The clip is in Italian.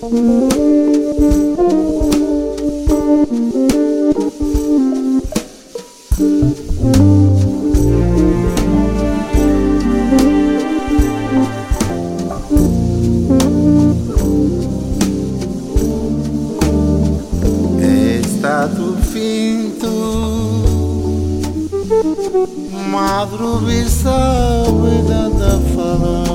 È stato finto, ma trovi sta da fare.